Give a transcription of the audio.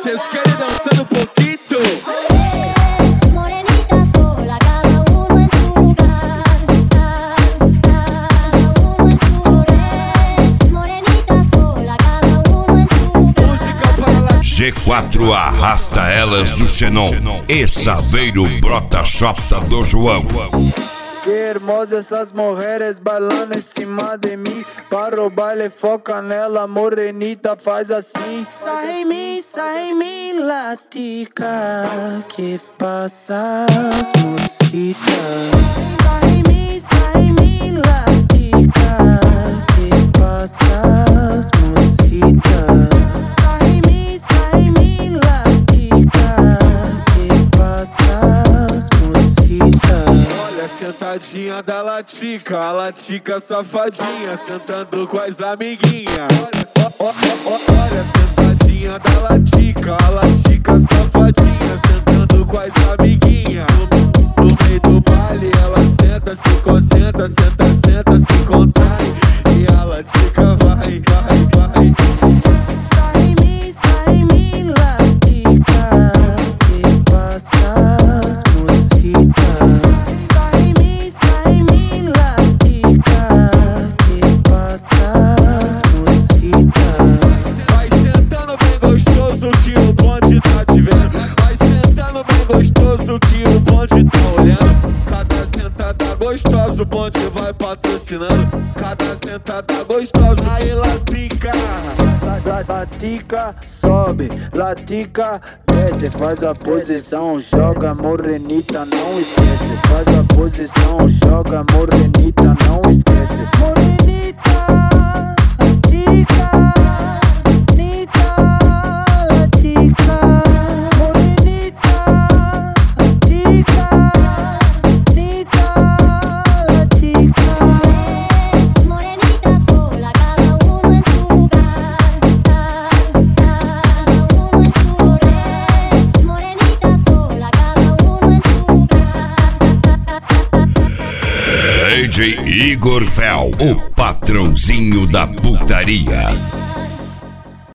Vocês querem dançar um pouquinho? Morenita sola, cada uno en su lugar. Cada uno en su lugar. Morenita sola, cada uno en su lugar. Música para lá. G4 arrasta elas do Xenon e Saveiro brota chota do João. Que hermosa essas mulheres bailando em cima de mim. Para o baile foca nela, morenita faz assim. Sai em mim, latica. Que passa, mocita? Sai em mim, latica. Que passa, mocita? Sai em mim, latica. Que passa, mocita? Olha a sentadinha da Latica, a Latica safadinha, sentando com as amiguinhas. Olha a sentadinha da Latica, a Latica safadinha, sentando com as amiguinhas. No meio do baile ela senta, se concentra, senta, se contrai. E a Latica vai. Sai em mim, latica. Que passa, mocita? Sai em mim, latica. Que passa, mocita? Vai sentando bem gostoso que o bonde tá te vendo. Vai sentando bem gostoso que o bonde tá olhando. Cada sentada gostosa o bonde vai patrocinando. Cada sentada gostosa aí Latica. Latica, sobe, latica, desce, faz a posição, joga morenita, não esquece. Faz a posição, joga morenita, não esquece. Morenita, latica, nita, latica. Morenita, latica, nita, latica. Morenita sola, cada uno en su lugar. Cada uno en su lugar. Morenita sola, cada uno en su lugar. DJ Igor Fel, o patrãozinho da putaria.